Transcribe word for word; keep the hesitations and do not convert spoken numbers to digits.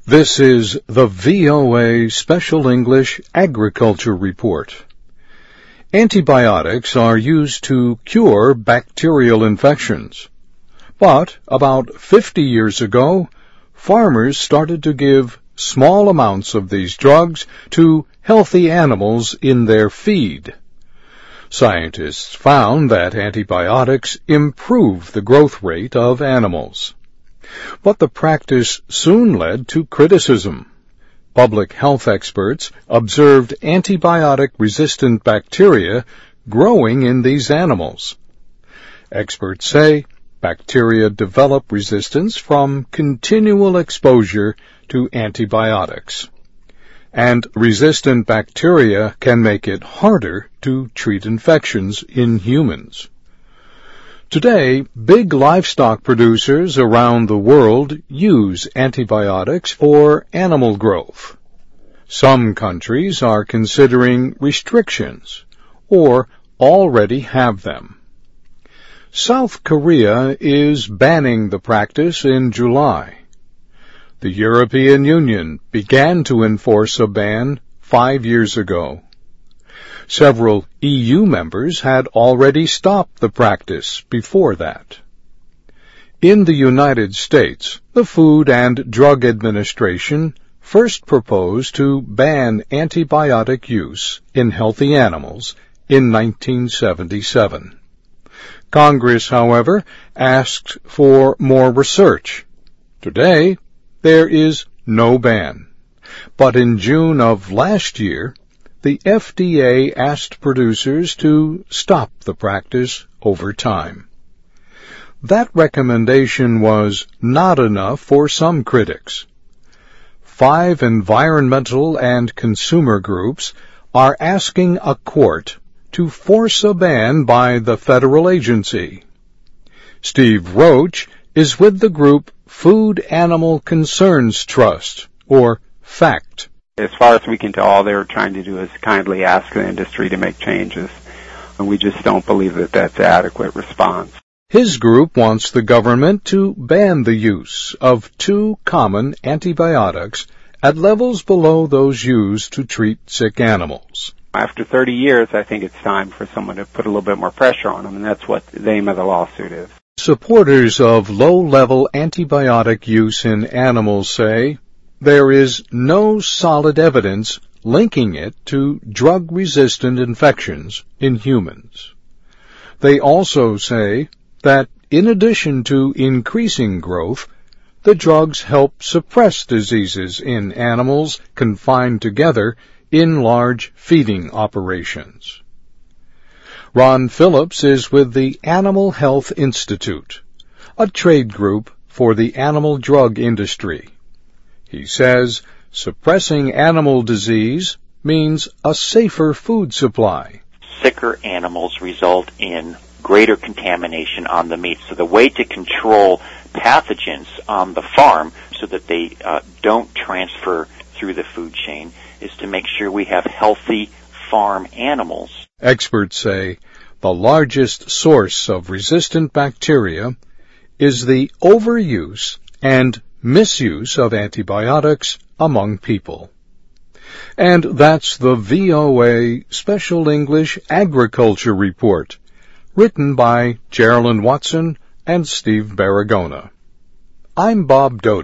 This is the V O A Special English Agriculture Report. Antibiotics are used to cure bacterial infections. But about fifty years ago, farmers started to give small amounts of these drugs to healthy animals in their feed. Scientists found that antibiotics improve the growth rate of animals. But the practice soon led to criticism. Public health experts observed antibiotic-resistant bacteria growing in these animals. Experts say bacteria develop resistance from continual exposure to antibiotics. And resistant bacteria can make it harder to treat infections in humans. Today, big livestock producers around the world use antibiotics for animal growth. Some countries are considering restrictions or already have them. South Korea is banning the practice in July. The European Union began to enforce a ban five years ago. Several E U members had already stopped the practice before that. In the United States, the Food and Drug Administration first proposed to ban antibiotic use in healthy animals in nineteen seventy-seven. Congress, however, asked for more research. Today, there is no ban. But in June of last year, the F D A asked producers to stop the practice over time. That recommendation was not enough for some critics. Five environmental and consumer groups are asking a court to force a ban by the federal agency. Steve Roach is with the group Food Animal Concerns Trust, or FACT. As far as we can tell, all they were trying to do is kindly ask the industry to make changes, and we just don't believe that that's an adequate response. His group wants the government to ban the use of two common antibiotics at levels below those used to treat sick animals. After thirty years, I think it's time for someone to put a little bit more pressure on them, and that's what the aim of the lawsuit is. Supporters of low-level antibiotic use in animals say there is no solid evidence linking it to drug-resistant infections in humans. They also say that in addition to increasing growth, the drugs help suppress diseases in animals confined together in large feeding operations. Ron Phillips is with the Animal Health Institute, a trade group for the animal drug industry. He says suppressing animal disease means a safer food supply. Sicker animals result in greater contamination on the meat. So the way to control pathogens on the farm so that they uh, don't transfer through the food chain is to make sure we have healthy farm animals. Experts say the largest source of resistant bacteria is the overuse and misuse of antibiotics among people. And that's the V O A Special English Agriculture Report, written by Geraldine Watson and Steve Baragona. I'm Bob Doty.